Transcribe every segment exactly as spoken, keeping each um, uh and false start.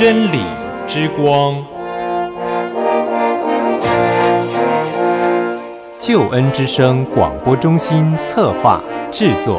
真理之光， 救恩之声广播中心策划制作。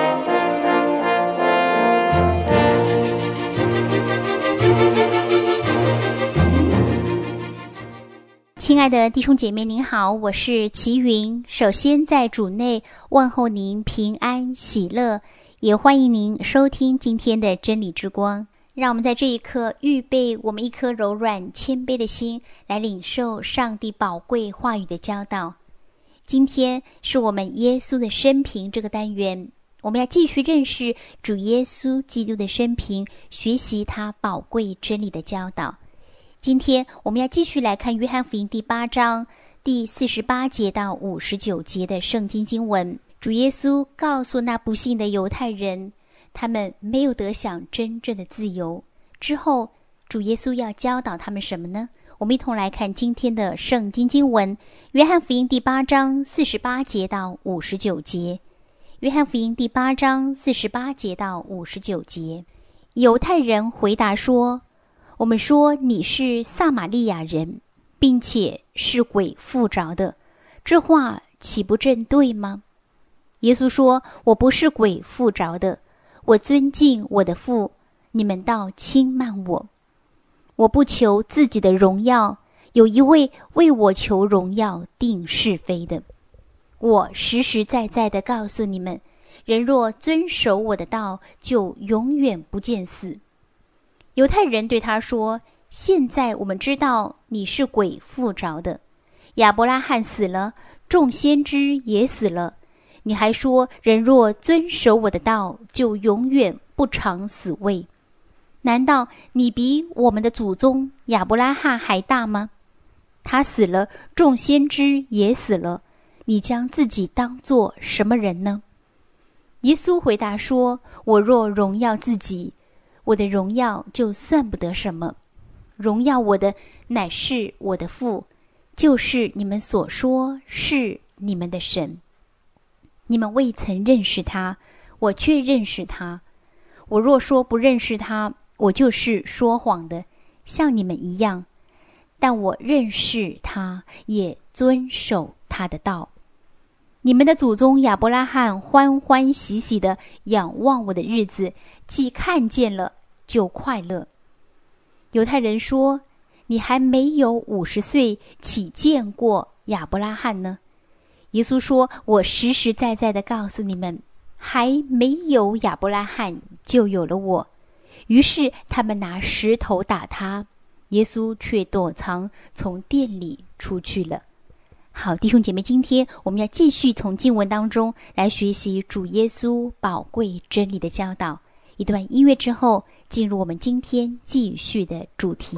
亲爱的弟兄姐妹您好，我是齐云。首先在主内问候您平安喜乐，也欢迎您收听今天的真理之光。让我们在这一刻预备我们一颗柔软谦卑的心，来领受上帝宝贵话语的教导。今天是我们耶稣的生平这个单元，我们要继续认识主耶稣基督的生平，学习他宝贵真理的教导。今天我们要继续来看约翰福音第八章第四十八节到五十九节的圣经经文。主耶稣告诉那不信的犹太人，他们没有得享真正的自由。之后主耶稣要教导他们什么呢？我们一同来看今天的圣经经文，约翰福音第八章四十八节到五十九节。约翰福音第八章四十八节到五十九节。犹太人回答说，我们说你是撒玛利亚人，并且是鬼附着的，这话岂不正对吗？耶稣说，我不是鬼附着的，我尊敬我的父，你们倒轻慢我。我不求自己的荣耀，有一位为我求荣耀定是非的。我实实在在地告诉你们，人若遵守我的道，就永远不见死。犹太人对他说，现在我们知道你是鬼附着的，亚伯拉罕死了，众先知也死了，你还说人若遵守我的道，就永远不尝死味。难道你比我们的祖宗亚伯拉罕还大吗？他死了，众先知也死了，你将自己当作什么人呢？耶稣回答说，我若荣耀自己，我的荣耀就算不得什么，荣耀我的乃是我的父，就是你们所说是你们的神。你们未曾认识他，我却认识他。我若说不认识他，我就是说谎的，像你们一样。但我认识他，也遵守他的道。你们的祖宗亚伯拉罕欢欢喜喜地仰望我的日子，既看见了，就快乐。犹太人说，你还没有五十岁，岂见过亚伯拉罕呢？耶稣说，我实实在在地告诉你们，还没有亚伯拉罕，就有了我。于是他们拿石头打他，耶稣却躲藏，从店里出去了。好，弟兄姐妹，今天我们要继续从经文当中来学习主耶稣宝贵真理的教导。一段音乐之后，进入我们今天继续的主题。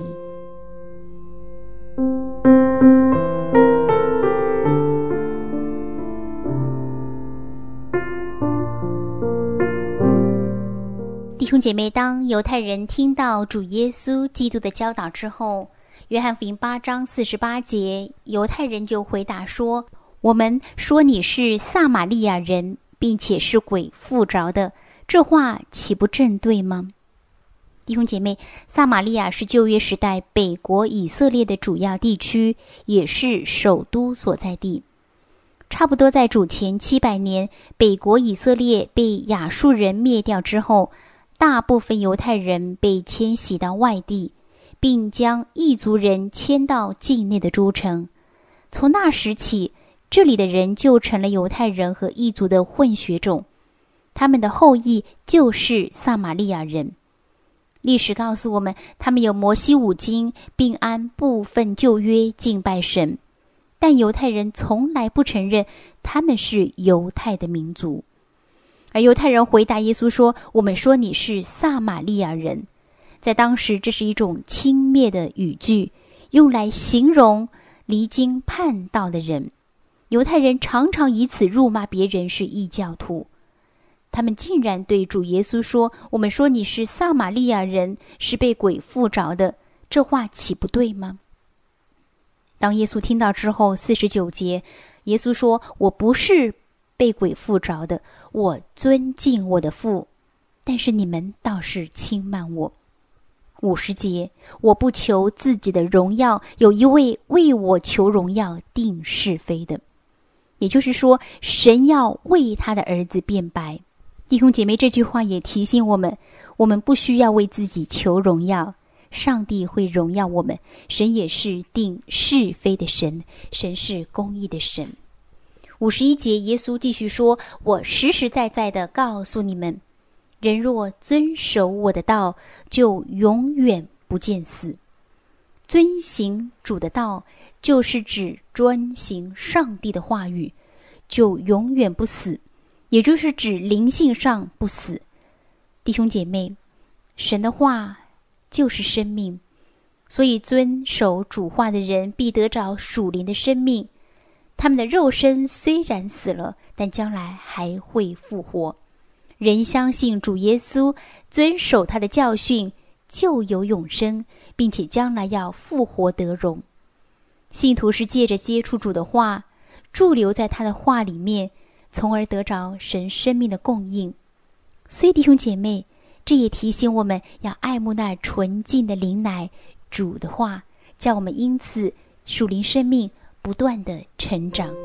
弟兄姐妹，当犹太人听到主耶稣基督的教导之后，约翰福音八章四十八节，犹太人就回答说，我们说你是撒玛利亚人，并且是鬼附着的，这话岂不正对吗？弟兄姐妹，撒玛利亚是旧约时代北国以色列的主要地区，也是首都所在地。差不多在主前七百年，北国以色列被亚述人灭掉之后，大部分犹太人被迁徙到外地，并将异族人迁到境内的诸城。从那时起，这里的人就成了犹太人和异族的混血种，他们的后裔就是撒玛利亚人。历史告诉我们，他们有摩西五经，并按部分旧约敬拜神，但犹太人从来不承认他们是犹太的民族。而犹太人回答耶稣说，我们说你是撒玛利亚人。在当时，这是一种轻蔑的语句，用来形容离经叛道的人。犹太人常常以此辱骂别人是异教徒。他们竟然对主耶稣说，我们说你是撒玛利亚人，是被鬼附着的，这话岂不对吗？当耶稣听到之后，四十九节，耶稣说，我不是被鬼附着的，我尊敬我的父，但是你们倒是轻慢我。 五十节，我不求自己的荣耀，有一位为我求荣耀定是非的。也就是说，神要为他的儿子辩白。弟兄姐妹，这句话也提醒我们，我们不需要为自己求荣耀，上帝会荣耀我们。神也是定是非的神，神是公义的神。五十一节，耶稣继续说，我实实在在的告诉你们，人若遵守我的道，就永远不见死。遵行主的道，就是指专行上帝的话语，就永远不死，也就是指灵性上不死。弟兄姐妹，神的话就是生命，所以遵守主话的人必得着属灵的生命。他们的肉身虽然死了，但将来还会复活。人相信主耶稣，遵守他的教训，就有永生，并且将来要复活得荣。信徒是借着接触主的话，驻留在他的话里面，从而得着神生命的供应。所以弟兄姐妹，这也提醒我们要爱慕那纯净的灵奶，主的话，叫我们因此属灵生命不断的成长。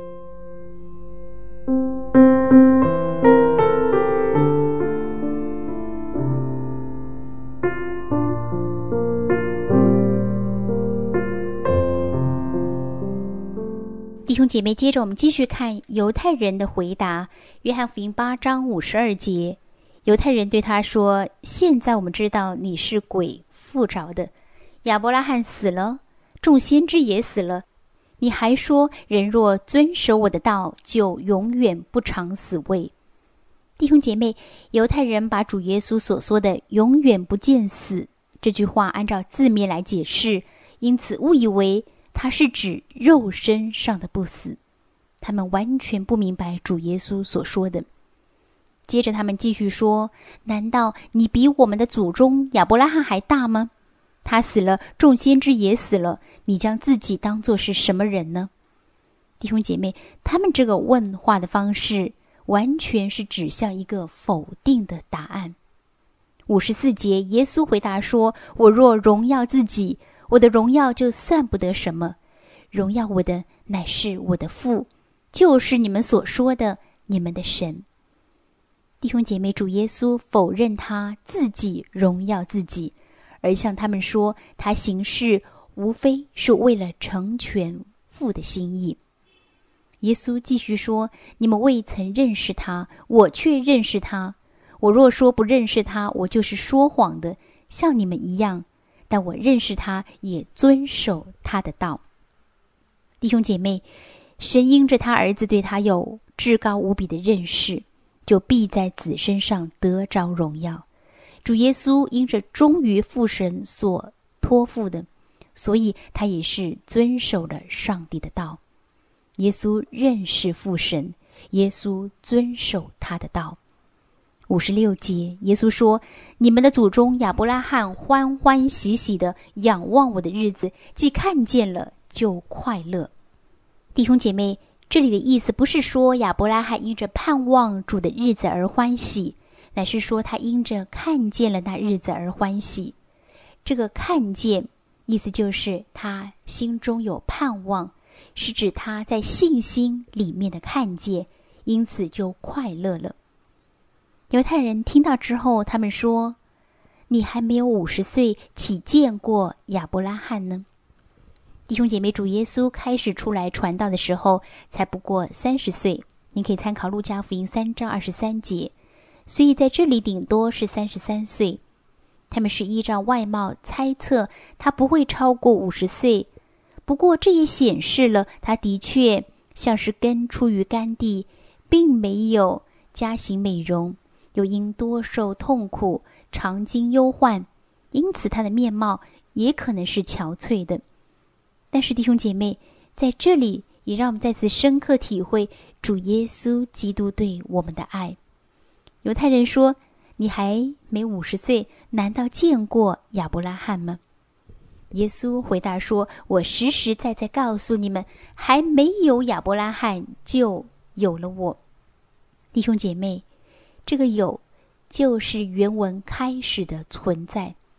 弟兄姐妹，接着我们继续看犹太人的回答。约翰福音八章五十二节，犹太人对他说，现在我们知道你是鬼附着的，亚伯拉罕死了，众先知也死了，你还说人若遵守我的道，就永远不尝死味。弟兄姐妹，犹太人把主耶稣所说的永远不见死这句话按照字面来解释，因此误以为它是指肉身上的不死。他们完全不明白主耶稣所说的。接着他们继续说，难道你比我们的祖宗亚伯拉罕还大吗？他死了，众先知也死了，你将自己当作是什么人呢？弟兄姐妹，他们这个问话的方式完全是指向一个否定的答案。五十四节，耶稣回答说，我若荣耀自己，我的荣耀就算不得什么，荣耀我的乃是我的父，就是你们所说的你们的神。弟兄姐妹，主耶稣否认他自己荣耀自己，而向他们说，他行事无非是为了成全父的心意。耶稣继续说，你们未曾认识他，我却认识他。我若说不认识他，我就是说谎的，像你们一样。但我认识他，也遵守他的道。弟兄姐妹，神因着他儿子对他有至高无比的认识，就必在子身上得着荣耀。主耶稣因着忠于父神所托付的，所以他也是遵守了上帝的道。耶稣认识父神，耶稣遵守他的道。五十六节，耶稣说，你们的祖宗亚伯拉罕欢欢喜喜的仰望我的日子，既看见了就快乐。弟兄姐妹，这里的意思不是说亚伯拉罕因着盼望主的日子而欢喜，乃是说他因着看见了那日子而欢喜。这个看见意思就是他心中有盼望，是指他在信心里面的看见，因此就快乐了。犹太人听到之后，他们说，你还没有五十岁，岂见过亚伯拉罕呢？弟兄姐妹，主耶稣开始出来传道的时候才不过三十岁，您可以参考路加福音三章二十三节，所以在这里顶多是三十三岁。他们是依照外貌猜测他不会超过五十岁，不过这也显示了他的确像是根出于干地，并没有加行美容，又因多受痛苦，常经忧患，因此他的面貌也可能是憔悴的。但是弟兄姐妹，在这里也让我们再次深刻体会主耶稣基督对我们的爱。犹太人说，你还没五十岁，难道见过亚伯拉罕吗？耶稣回答说，我实实在在告诉你们，还没有亚伯拉罕，就有了我。弟兄姐妹，这个有就是原文开始的存在，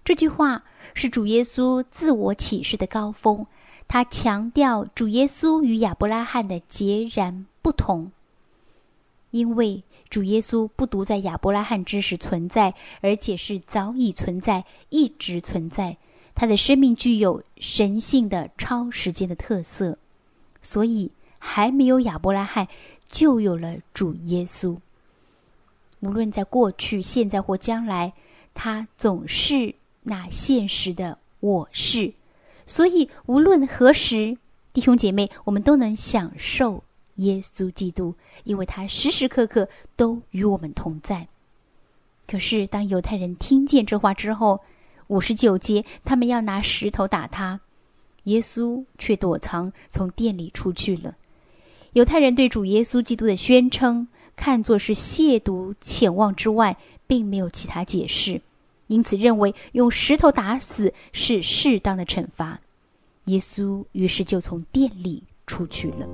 这句话是主耶稣自我启示的高峰，他强调主耶稣与亚伯拉罕的截然不同，因为主耶稣不独在亚伯拉罕之时存在，而且是早已存在，一直存在。他的生命具有神性的超时间的特色，所以还没有亚伯拉罕，就有了主耶稣。无论在过去、现在或将来，他总是那现实的我是。所以无论何时，弟兄姐妹，我们都能享受耶稣基督，因为他时时刻刻都与我们同在。可是当犹太人听见这话之后，五十九节，他们要拿石头打他，耶稣却躲藏，从殿里出去了。犹太人对主耶稣基督的宣称看作是亵渎潜望之外，并没有其他解释，因此认为用石头打死是适当的惩罚。耶稣于是就从殿里出去了。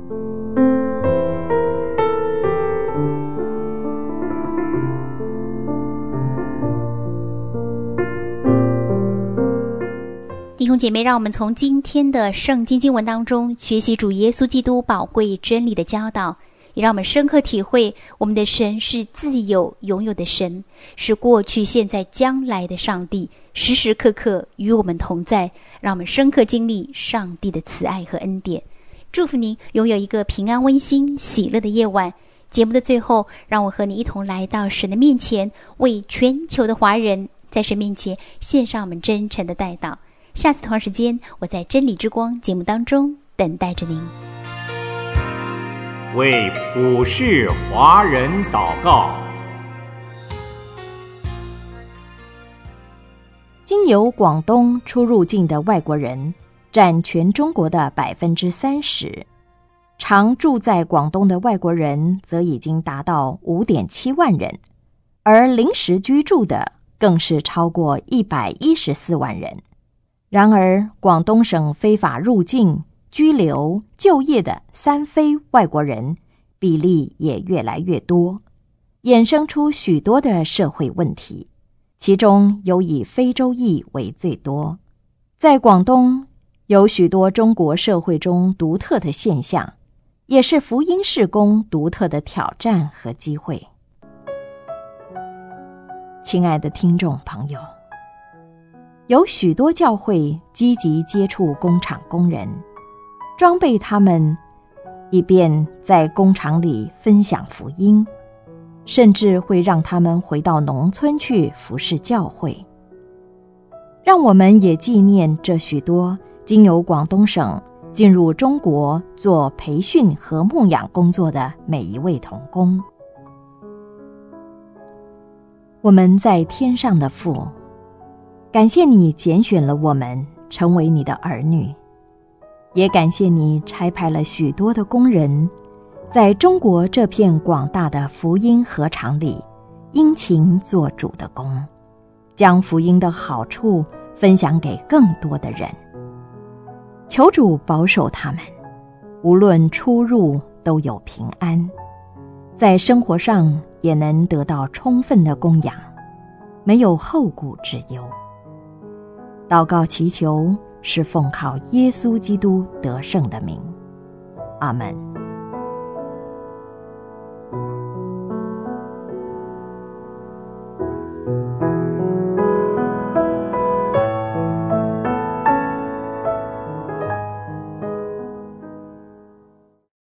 弟兄姐妹，让我们从今天的圣经经文当中学习主耶稣基督宝贵真理的教导，也让我们深刻体会我们的神是自有永有的神，是过去现在将来的上帝，时时刻刻与我们同在，让我们深刻经历上帝的慈爱和恩典。祝福您拥有一个平安温馨喜乐的夜晚。节目的最后，让我和你一同来到神的面前，为全球的华人在神面前献上我们真诚的代祷。下次同样时间，我在真理之光节目当中等待着您。 为普世华人祷告。 经由广东出入境的外国人占全中国的百分之三十，常住在广东的外国人则已经达到五点七万人，而临时居住的更是超过一百一十四万人。然而，广东省非法入境、居留、就业的三非外国人比例也越来越多，衍生出许多的社会问题，其中有以非洲裔为最多。在广东，有许多中国社会中独特的现象，也是福音事工独特的挑战和机会。亲爱的听众朋友，有许多教会积极接触工厂工人，装备他们，以便在工厂里分享福音，甚至会让他们回到农村去服侍教会。让我们也纪念这许多经由广东省进入中国做培训和牧养工作的每一位同工。我们在天上的父，感谢你拣选了我们成为你的儿女，也感谢你差派了许多的工人，在中国这片广大的福音禾场里殷勤做主的工，将福音的好处分享给更多的人。求主保守他们，无论出入都有平安，在生活上也能得到充分的供养，没有后顾之忧。祷告祈求是奉靠耶稣基督得胜的名，阿们。